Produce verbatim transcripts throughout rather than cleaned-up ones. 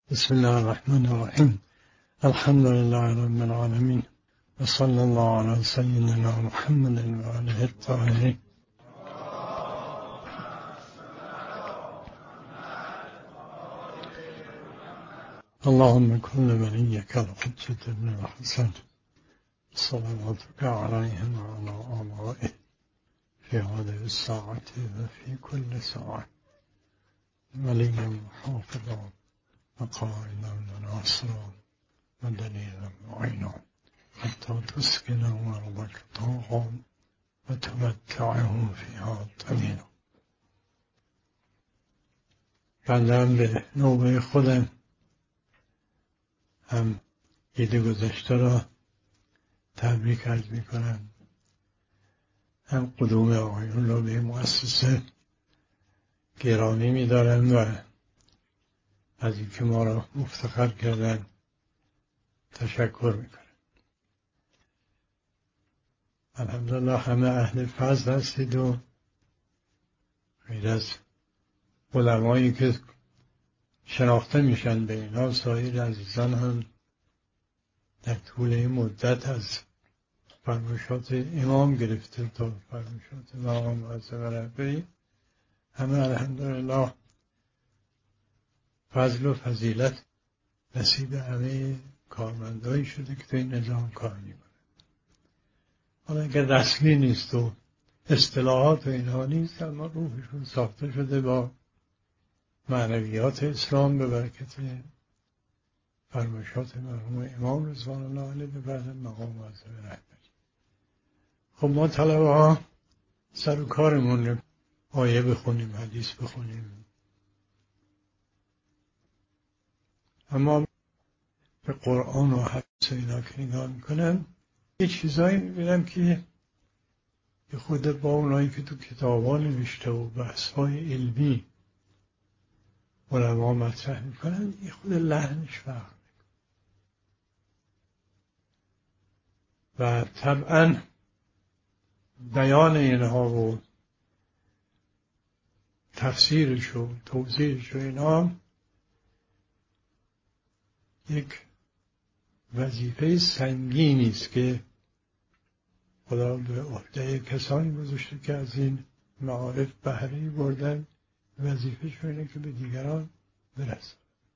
بسم الله الرحمن الرحيم. الحمد لله رب العالمين، وصلى الله على سيدنا محمد وآله الطاهرين. اللهم كن وليك الحجة بن الحسن صلواتك عليهم وعلى آبائهم في هذه الساعة وفي كل ساعة، وليا وحافظا وقائدا وناصرا ودليلا معينا، حتى تسكن أرضك طوعا وتمتعه فيها طويلا. بعدم به نوبه خودم هم عید گذشته را تبریک عرض می کنم، هم قدوم آقایون را به مؤسسه گرامی می دارم و از اینکه ما را مفتخر کردن تشکر می کنم. الحمدلله همه اهل فضل هستید و غیر از علمایی که شناخته میشن به اینا، سایر عزیزان هم در طول این مدت از فرمایشات امام گرفته تا فرمایشات مقام معظم رهبری همه الحمدلله فضل و فضیلت نصیب همه کارمندایی شده که تو این نظام کار میکنه. حالا اگر رسمی نیست و اصطلاحات و اینها نیست، اما روحشون ساخته شده با معنویات اسلام به برکت فرمایشات مرحوم امام رضوان الله علیه به بعد مقام معظم رهبری. خب ما طلبه ها سر و کارمون آیه بخونیم، حدیث بخونیم، اما به قرآن و حدیث اینا که نگاه میکنم یه چیزایی میبینم که خود با اونایی که تو کتابا نوشته و بحث‌های علمی علما مطرح میکنن یه خود لحنش فرق میکنه و طبعا بیان اینها و تفسیرش و توضیحش و اینها یک وظیفه سنگینی است که خدا به عهده کسانی گذاشته که از این معارف بهره بردن. وظیفه‌ش اینه که به دیگران برسه.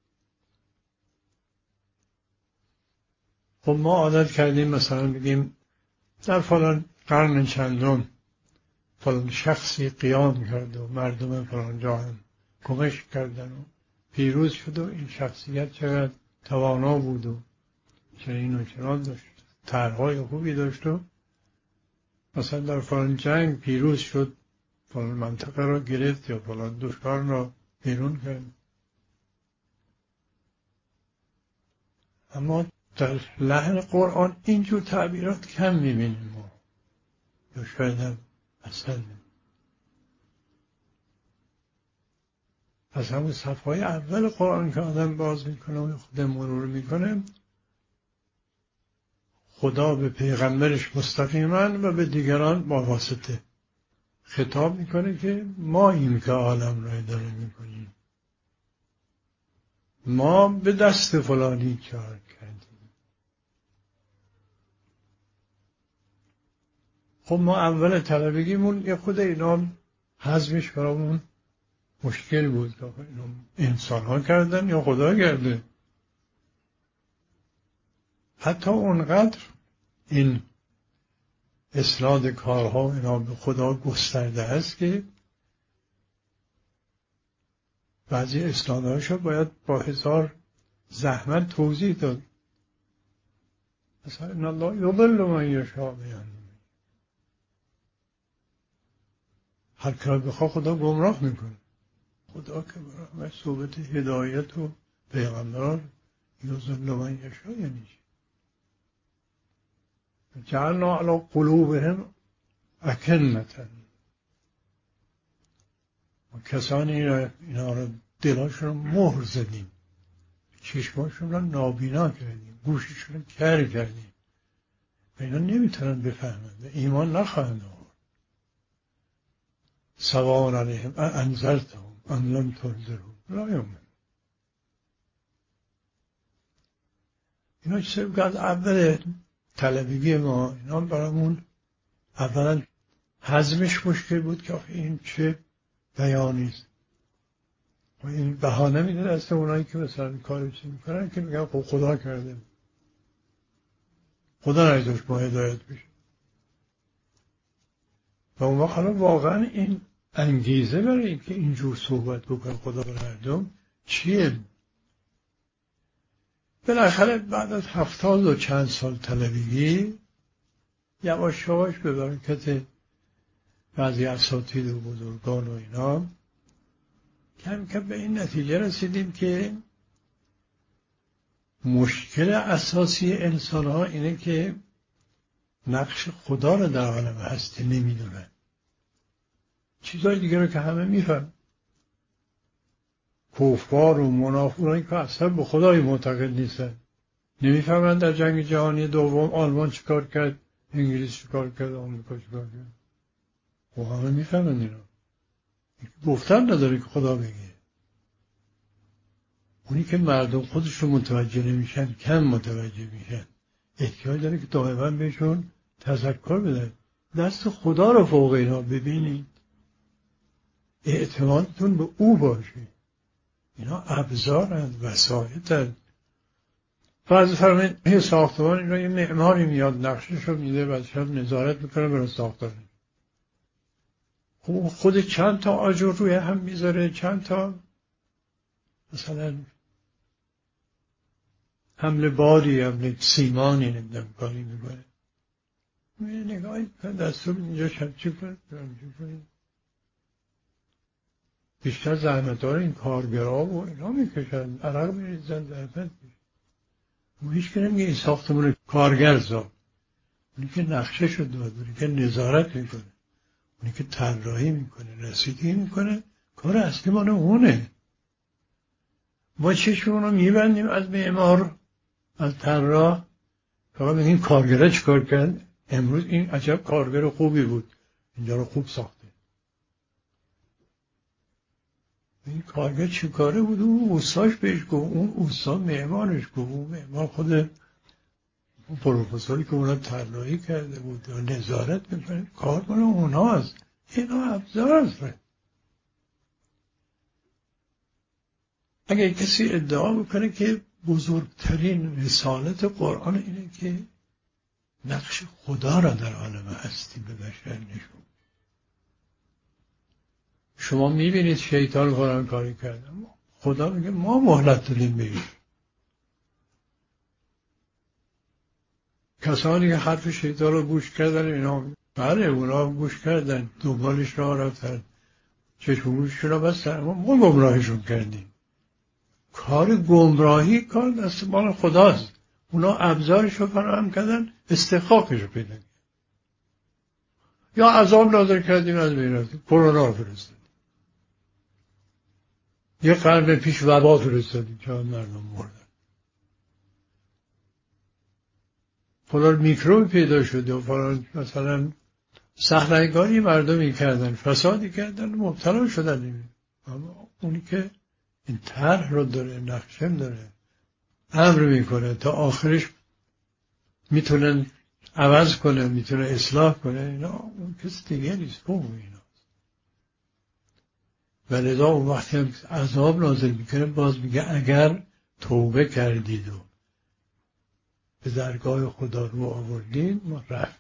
خب ما عادت کردیم مثلا بگیم در فلان قرن چندم فلان شخصی قیام کرد و مردم فلان جا هم کمک کردن و پیروز شد و این شخصیت چقدر توانا بود و چنین و چنان داشت، طرح‌های خوبی داشت و مثلا در فلان جنگ پیروز شد، فلان منطقه را گرفت یا فلان دشمن را بیرون کرد. اما در لحن قرآن اینجور تعبیرات کم میبینیم ما، یا شاید هم اصلا نمیم. از همون صفحای اول قرآن که آدم باز میکنه و خود مرور میکنه، خدا به پیغمبرش مستقیما و به دیگران با واسطه خطاب میکنه که ما این که عالم را اداره میکنیم، ما به دست فلانی کار کردیم. خب ما اول طلبگیمون یه خود اینا هضمش برامون مشکل بود که انسان ها کردن یا خدا کرده. حتی اونقدر این اسناد کارها اینا به خدا گسترده است که بعضی اسنادهاشو باید با هزار زحمت توضیح داد. مثلا ان الله یضل من یشاء، هر که بخواد خدا گمراه میکنه. خدا که برای صحبت هدایت و پیغمبران یضل من یشاء یعنی جعلنا علی قلوبهم اکنة، و کسانی را اینا را دلاشون را مهر زدیم، چشماشون را نابینا کردیم، گوششون را کر کردیم و اینا نمیتونن بفهمند و ایمان نخواهند آورد. سواء علیهم انذرتهم ام لم تنذرهم لا یؤمنون. اینا چیزی که از اول طلبگی ما اینا برامون اولا هضمش مشکل بود که آخه این چه بیانیست و این بهانه میده دست اونایی که مثلا کاری چی میکنن که میگن خب خدا کرده خدا نایداشت ما هدایت بشه و اون وقت حالا واقعا این انگیزه برای اینکه اینجور صحبت بکنه خدا به مردم چیه؟ بالاخره بعد از هفتاد و چند سال طلبگی یواش یواش به برکت بعضی اساتید و بزرگان و اینا کم کم به این نتیجه رسیدیم که مشکل اساسی انسان ها اینه که نقش خدا رو در عالم هستی نمیدونن. چیزای دیگه رو که همه میفهم، کفار و منافقانی که اصلا به خدای معتقد نیستن نمیفهمن در جنگ جهانی دوم آلمان چیکار کرد، انگلیس چیکار کرد، آمریکا چیکار کرد. خب همه میفهمن اینا، گفتن نداره که خدا بگه. اونی که مردم خودشون متوجه نمیشن کم متوجه میشن، احتیاج داره که دائما بهشون تذکر بده دست خدا رو فوق اینا ببینید، اعتمادتون به او باشه. اینا ابزارند، وسایطند. بعضی فرمایید یه ساختمان اینا یه معماری میاد نقشش رو میده و شب نظارت میکنه برای ساختن. خب خود چند تا آجر روی هم میذاره، چند تا مثلا حمل بادی حمل سیمانی نمیدونم کاری میکنه، یه نگاهی دستور اینجا شمچی کنه شمچی کنه. بیشتر زحمت‌ها این کارگرها و اینا میکشن، عرق میریزن، زحمت میشه. اون هیچ که نمیگه این ساختمون کارگر ساخت، اونی که نقشه شد داد، اونی که نظارت میکنه، اونی که طراحی میکنه، رسیدگی میکنه، کار اصلی مال اونه. ما چشمون رو میبندیم از معمار، از طراح، فقط میگیم کارگره چیکار کرد، امروز این عجب کارگر خوبی بود اینجا رو خوب ساخته. این کارگر چی کاره بود؟ اون استاش بهش گفت، اون استا معمارش گفت، اون معمار خود اون پروفسوری که اونا طراحی کرده بود و نظارت میکنه، کار کنه اوناست. اینا ابزار هست. اگر کسی ادعا بکنه که بزرگترین رسالت قرآن اینه که نقش خدا را در عالم هستی به بشر نشون. شما میبینید شیطان قرآن کاری کرده، خدا میگه ما مهلت دادیم بهش. کسانی که حرف شیطان رو گوش کردن اینا، بله اونا گوش کردن، دنبالش راه رفتن، چشم گوششون رو بستن، ما گمراهشون کردیم. کار گمراهی کار دست مال خداست. اونا ابزارش رو فراهم کردن، استحقاقش رو پیدا کردن. یا عذاب نازل کردیم از بین رفتیم، کرونا فرستادیم، یه قرن پیش وبا فرستادیم که مردم مردن، فلان میکروب پیدا شده و فلان مثلا صحنه‌گاری مردمی کردن، فسادی کردن، مبتلا شدن. اما اونی که این طرح رو داره، نقشم داره، امر میکنه تا آخرش میتونن عوض کنه، میتونه اصلاح کنه، اینا اون کسی دیگه نیست، اون اینا. و لذا اون وقتی هم عذاب نازل میکنه باز میگه اگر توبه کردید و به درگاه خدا رو آوردید ما رفت.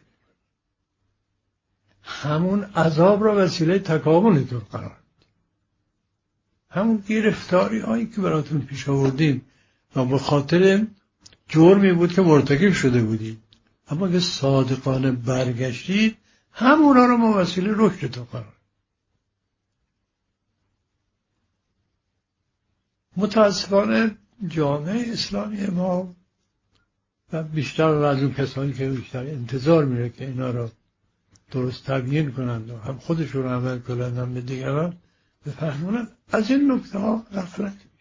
همون عذاب را وسیله تکاملتون قرار دید. همون گرفتاری هایی که براتون پیش آوردیم و به خاطر جرمی بود که مرتکب شده بودید، اما اگه صادقانه برگشتید همونا رو ما وسیله رشدتون قرار. متاسفانه جامعه اسلامی ما و بیشتر از اون کسانی که بیشتر انتظار میره که اینا رو درست تبیین کنند و هم خودشون رو عمل کنند هم به دیگران بفهمونن، از این نکته ها غفلت میشه.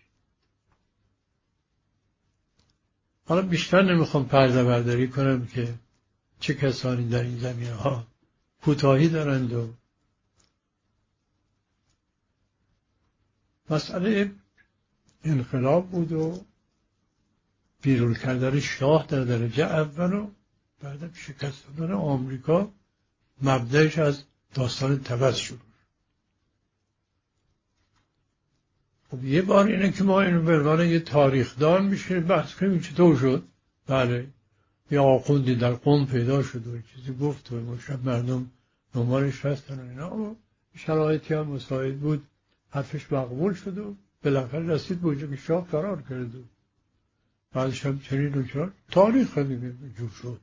حالا بیشتر نمیخوام پرده برداری کنم که چه کسانی در این زمینه ها کوتاهی دارند و مسئله انقلاب بود و بیرون کردن شاه در درجه اول و بعد شکست دادن آمریکا مبدأش از داستان طبس شد. خب یه بار اینه که ما اینو به عنوان یه تاریخدان میشه بحث کنیم چطور شد. بله یه آخوندی در قم پیدا شد و چیزی گفت و مشرف مردم دنبالش هستن و اینا و شرایطی هم مساعد بود، حرفش مقبول شد و بالاخره رسید به اونجا که شاه فرار کرد و بعدش هم چنین و چنان تاریخ دیگه جور شد.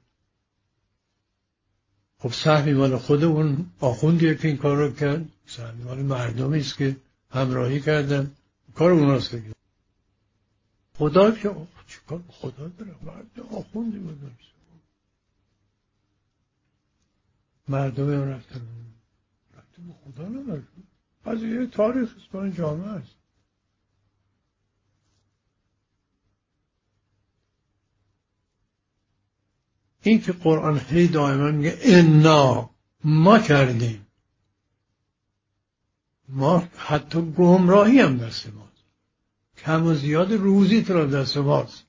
خب سهمی مال خود اون آخوندیه که این کار رو کرد، سهمی مال مردمی است که همراهی کردن، کار اوناست دیگه. خدا که چی کار خدا داره، مرد آخوندی بود، مردم هم رفتن رفتن به خدا نمرد. از یه تاریخ اسمان جامعه است. این که قرآن هی دائما میگه انا ما کردیم، ما حتی گمراهی هم دست ماست، کم و زیاد روزی تو را دست ماست.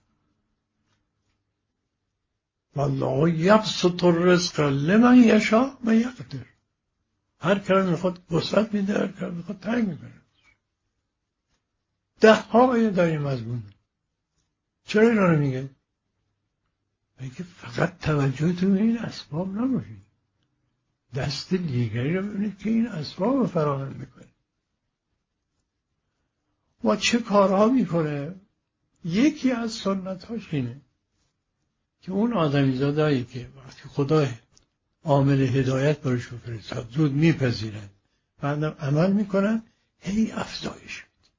والله یبسط الرزق لمن یشاء و یقدر، هر کار میخواد وسعت میده، هر کار میخواد تنگ میکنه. ده ها آیه در این مضمون. چرا اینا رو میگه؟ میگه فقط توجهتون به این اسباب نباشید، دست دیگری رو ببینید که این اسباب فراهم میکنه. و چه کارها میکنه؟ یکی از سنت‌هاش اینه که اون آدمیزادهایی که وقتی خدا عامل هدایت برش بفرستاد زود میپذیرن، بعدم عمل میکنن، هی افزایش میده.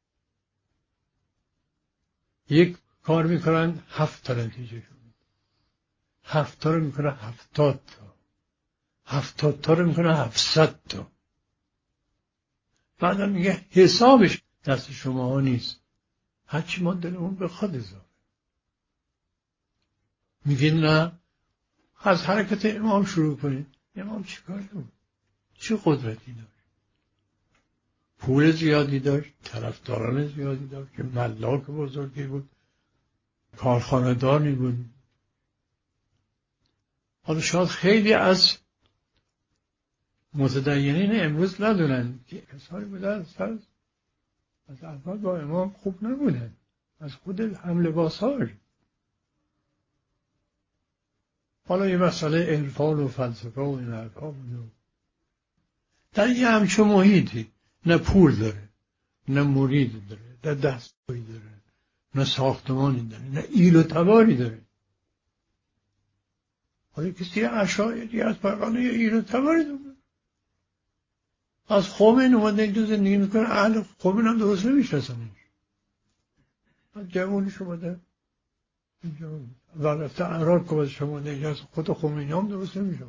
یک کار میکنن هفت تا نتیجه شد، هفت تا رو میکنه هفتاد تا، هفتاد تا رو میکنه هفتصد تا. بعدم میگه حسابش دست شما ها نیست، هرچی ما دلمون بخواد اضافه. میگه نه، از حرکت امام شروع کنید. امام چی کار بود؟ چه قدرتی داشت؟ پول زیادی داشت، طرفداران زیادی داشت، که ملاک بزرگی بود، کارخانه داری بود. حالا شاید خیلی از متدینین امروز ندونن که کسانی بودن از از اول با امام خوب نبودن، از خود هم لباساش. حالا یه مسئله عرفان و فلسفه و این حرفا بود. در یه همچون محیطی نه پول داره، نه مرید داره، نه دستگاهی داره، نه ساختمانی داره، نه ایل و تباری داره. حالا کسی اشاعری از برقانه یه ایل و تباری داره، از خومین اومده اینجا زندگی میکنه، اهل خومین هم درست نمیشناسنش. از جوانش اومده اینجا و رفته عراق که باز شما نگه خود خمینی هم درست نمیشه.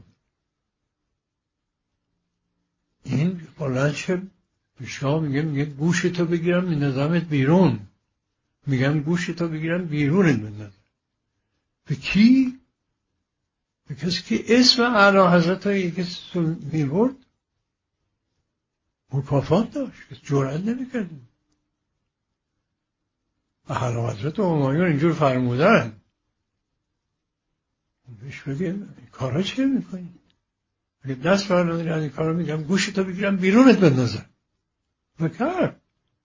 این بلند شد به شاه میگه میگه گوشتو بگیرم میندازمت بیرون. میگم گوشتو بگیرم بیرونت بندازم. به کی؟ به کسی که اسم اعلی حضرت ها یکی میبرد مکافات داشت، که جرأت نمیکرد. اعلی حضرت و همایون اینجور فرمودن، بهش بگه کارها چه میکنی؟ اگه دست فرمودن از این کارا میگم گوشتو بگیرم بیرونت بندازم. بکر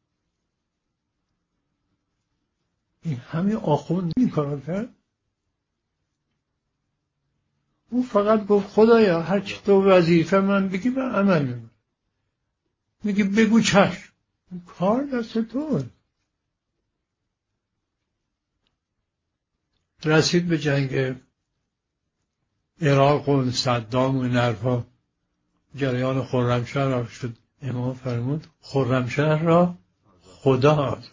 این همه آخوند این کارا کرد. او فقط گفت خدایا هر چی تو وظیفه من بگی من عمل میکنم. میگه بگو چشم، کار دست تو. رسید به جنگ عراق و صدام و این حرفا، جریان خرمشهر را شد. امام فرمود خرمشهر را خدا آزاد.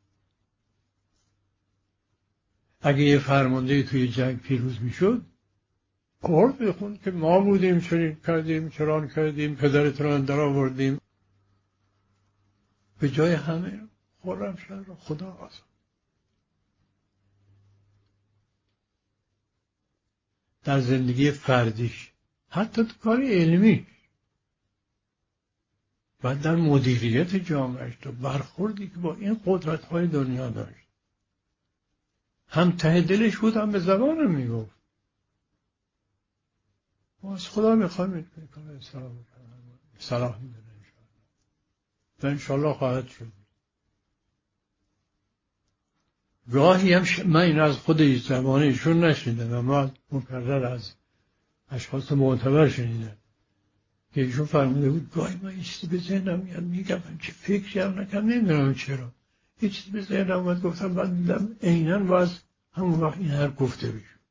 اگه یه فرمانده توی جنگ پیروز میشد قرد بخوند که ما بودیم چنین کردیم چران کردیم پدرتون رو در آوردیم. به جای همه خرمشهر را خدا آزاد. در زندگی فردیش، حتی تو کار علمی و در مدیریت جامعهش، تو برخوردی که با این قدرت‌های دنیا داشت، هم ته دلش بود هم به زبان میگفت. ما از خدا میخوایم میکنه سلام صلاح میدونه انشاءالله و انشاءالله خواهد شد. گاهی هم ش... من این از خود زبان ایشون نشنیدم و ما مکرر از اشخاص معتبر شنیدم که ایشون فرموده بود گاهی من یه چیزی به ذهنم میاد میگم چه فکری هم نکنم نمیدونم چرا یه چیزی به ذهنم اومد گفتم بعد دیدم عیناً باز همون وقت این هر گفته بشود.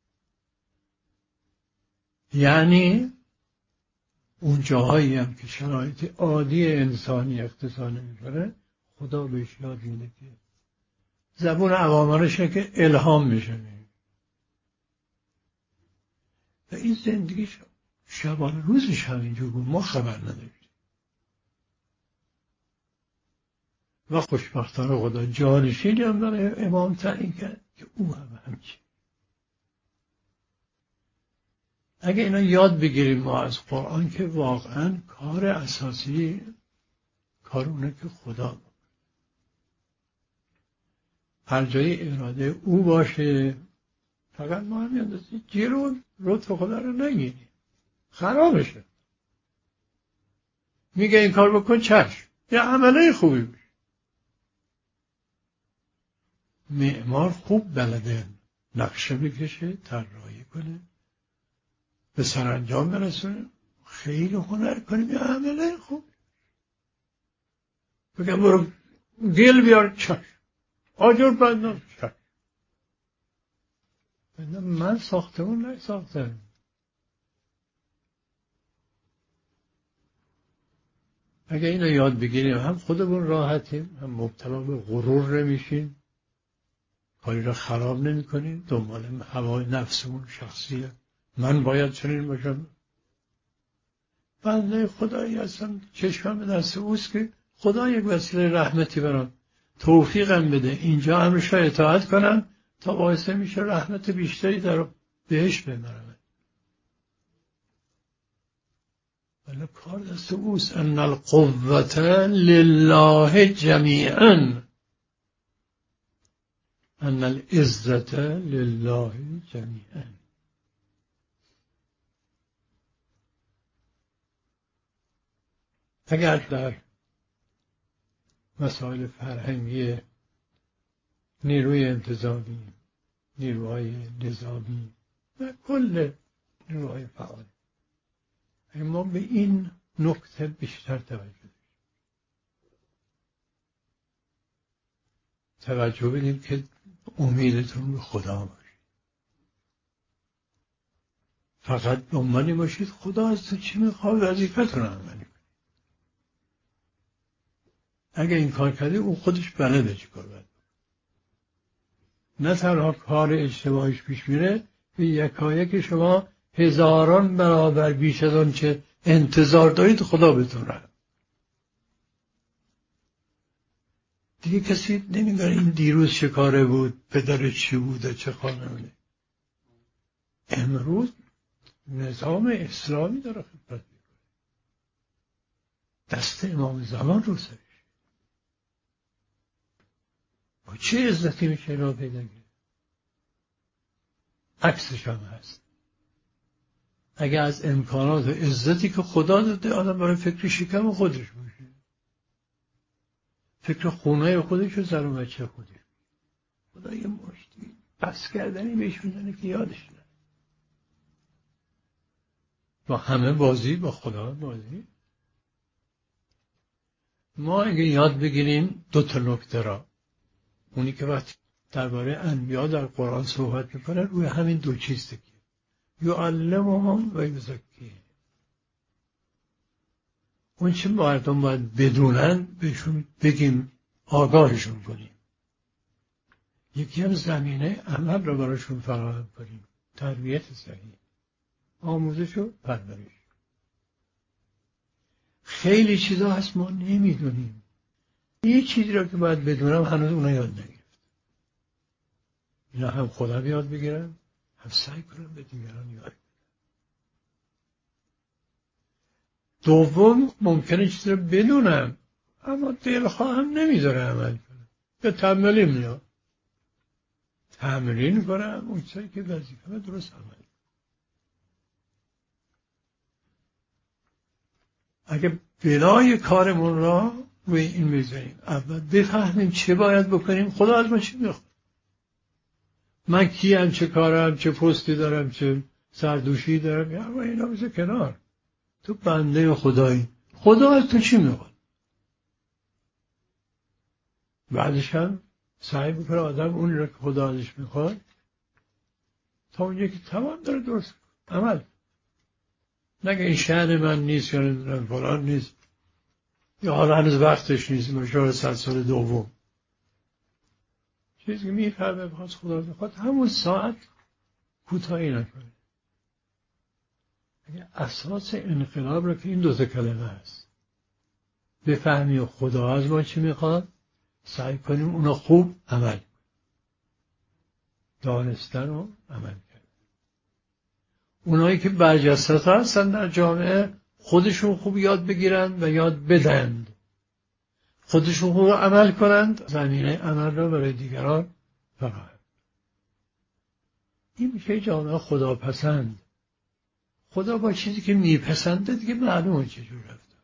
یعنی اون جاهایی هم که شرایط عادی انسانی اقتضا نمی‌کنه خدا بهش یاد میده که زبون عوامانشه که الهام میشه و این زندگی شبانه روزش همینجور بود ما خبر نداشتیم و خوشبختانه خدا جانشینی هم داره امام تعیین کرد که او هم همچین. اگه اینا یاد بگیریم ما از قرآن که واقعا کار اساسی کارونه که خدا بود. هر جای اراده او باشه فقط ما هم یادستیم جلو لطف خدا رو نگیریم خرابشه. میگه این کار بکن چشم یه عمله خوبی بشه. معمار خوب بلده نقشه بکشه طراحی کنه به سرانجام برسونه خیلی هنر کنیم یه عمله خوب بگم برو گل بیار چشم آجر بندم چشم من ساختمون نساختم. اگه اینو یاد بگیریم هم خودمون راحتیم هم مبتلا به غرور نمیشیم کاری را خراب نمی کنیم دنبال هوای نفسمون شخصیه من باید چنین باشم. بنده خدایی هستم چشمم به دست اوست که خدا یک وسیله رحمتی برام توفیقم بده اینجا همش اطاعت کنم تا باعث میشه رحمت بیشتری در بهش ببرم. ولی کار دست اوست ان القوة لله جمیعا ان العزة لله جمیعا. اگر در مسائل فرهنگی نیروی انتظامی نیروهای نظامی و کل نیروهای فعال ما به این نکته بیشتر توجه داریم. توجه بدیم که امیدتون به خدا باشید فقط دنبالی باشید خدا از تو چی میخواد وظیفتون رو عملی کنید. اگه این کار کردی اون خودش بلده چی کار باید نه تنها کار اشتباهش پیش میره به یکایک شما هزاران برابر بیش از آن چه انتظار دارید خدا بتونه. دیگه کسی نمیگه این دیروز چه کاره بود پدر چی بوده چه خانواده. امروز نظام اسلامی داره خدمت میکنه دست امام زمان رو سرش با چه عزتی میشه را پیدا کرد. عکسش هم هست. اگه از امکانات و عزتی که خدا داده آدم برای فکر شکم خودش باشه فکر خونه خودش و زن و بچه خودش خدا یه مشتی بس کردنی بهش میزنه که یادش نره. با همه بازی با خدا بازی. ما اگه یاد بگیریم دو تا نکته را اونی که وقت درباره انبیا در قرآن صحبت میکنه روی همین دو چیز تکیه یعلمهم و یزکیهم. اون چه مردم باید بدونن بهشون بگیم آگاهشون کنیم. یکی هم زمینه عمل رو براشون فراهم کنیم تربیت صحیح آموزش و پرورش. خیلی چیزا هست ما نمیدونیم یه چیزی رو که باید بدونم هنوز اونا یاد نگرفت. اینا هم خودم یاد بگیرم هم سعی کنم به دیگران یاد بگیرم. دوم ممکنه چیزی رو بدونم اما دلخواهم نمیذاره عمل کنم به تنبلی میاد. تمرین کنم اون چیزی که وظیفه درست عمل. اگه بنای کارمون را روی این میذاریم، اول بفهمیم چه باید بکنیم، خدا از ما چی میخواد. من کیم، چه کارم، چه پستی دارم، چه سردوشی دارم، یا اما اینا بذار کنار. تو بنده خدایی، خدا از تو چی میخواد؟ بعدش هم سعی بکنه آدم اون را که خدا ازش میخواد تا اون یکی تمام داره درست عمل. نگه این شأن من نیست یا نمیدونم فلان نیست یا حالا هنوز وقتش نیست، مشاور صد سال دوم. چیزی که میفهمه بخواد خدا میخواد همون ساعت کوتاهی نکنه. اگه اساس انقلاب رو که این دوتا کلمه هست، بفهمی و خدا از ما چی میخواد، سعی کنیم اونا خوب عمل دانستن و عمل کرد. اونایی که برجسته هستن در جامعه خودشون خوب یاد بگیرند و یاد بدند، خودشون خوب عمل کنند، زمینه عمل را برای دیگران فراهم. این میشه جامعه خداپسند. خدا با چیزی که میپسنده دیگه معلومه چجور رفته.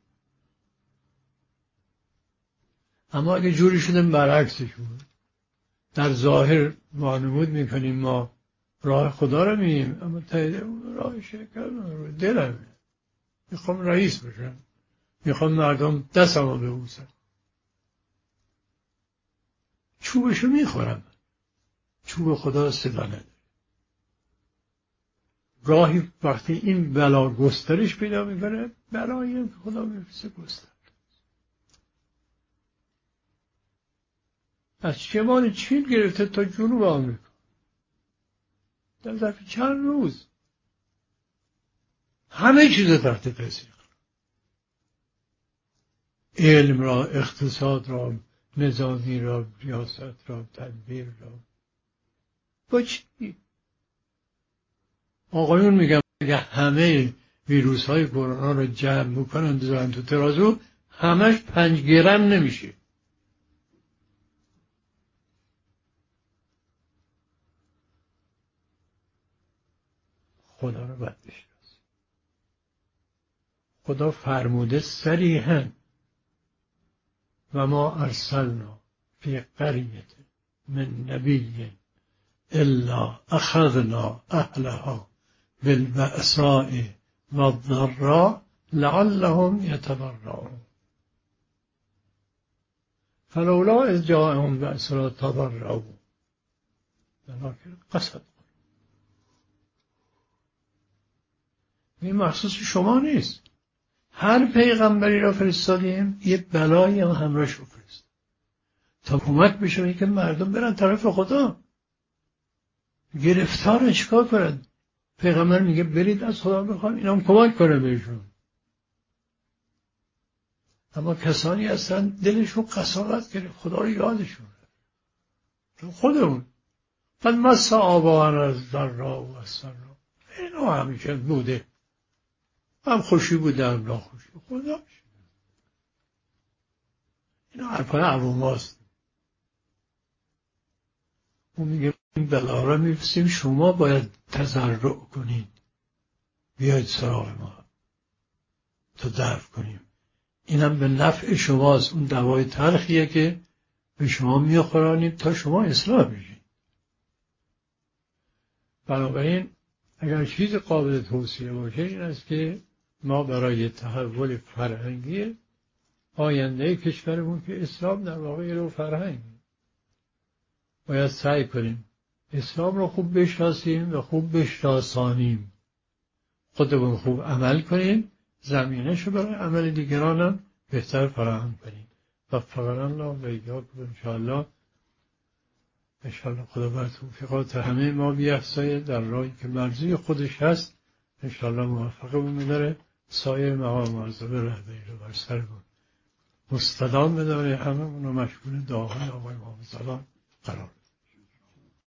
اما اگه جوری شده برعکسشون، در ظاهر وانمود میکنیم ما راه خدا رو میریم، اما تایده اون راه شکر رو دلمه. میخوام رئیس بشم، میخوام مردم دستمو ببوسن، چوبشو میخورم، چوب خدا صدا نداره. راهی وقتی این بلا گسترش پیدا میکنه، بلایی که خدا میفرسته گستر. از شمال چین گرفته تا جنوب آمریکا در ظرف چند روز همه چیز تحت تاثیر، علم را، اقتصاد را، نظامی را، ریاست را، تدبیر را. با چی؟ آقایون میگم اگه همه ویروس های کرونا رو جمع بکنن بذارن تو ترازو، همش پنج گرم نمیشه. خدا رو باید بشناس. خدا فرموده صریحاً و ما ارسلنا فی قریة من نبی الا اخذنا اهلها بالبأساء والضراء لعلهم يتضرعون فلولا اذ جاءهم بأسنا تضرعوا ولكن قست. این مخصوص شما نیست. هر پیغمبری را فرستادیم یه بلایی هم همراهش بفرست تا کمک بشه که مردم برن طرف خدا. گرفتار چیکار کنن؟ پیغمبر میگه برید از خدا بخوان، اینا هم کمک کنه بهشون. اما کسانی هستن دلشون قساوت گرفت، خدا رو یادشون رفت. خودمون قد مس آباءنا الضراء والسراء، اینا همیشه بوده، هم خوشی بوده هم ناخوشی، خدا اینا حرفای عواماست. اون میگه این بلا را میرسیم، شما باید تضرع کنید، بیاید سراغ ما تا دفع کنیم. اینم به نفع شماست، اون دوای تلخیه که به شما میخورانیم تا شما اصلاح بشید. بنابراین اگر چیز قابل توصیه باشه این است که ما برای تحول فرهنگی آینده کشورمون که اسلام در واقع رو فرهنگ باید سعی کنیم اسلام رو خوب بشناسیم و خوب بشناسانیم، خودمون خوب عمل کنیم، زمینش رو برای عمل دیگران هم بهتر فراهم کنیم. و فقرا الله و ایاکم انشاءالله. انشاءالله خدا بر توفیقات همه ما بیفزاید در راهی که مرضی خودش هست. انشاءالله موفقمون بداره، سایر مقام معظم رهبری رو بر سرمون مستدام بداره، همه اونو مشغول دعاهای آقای محمد سلام قرار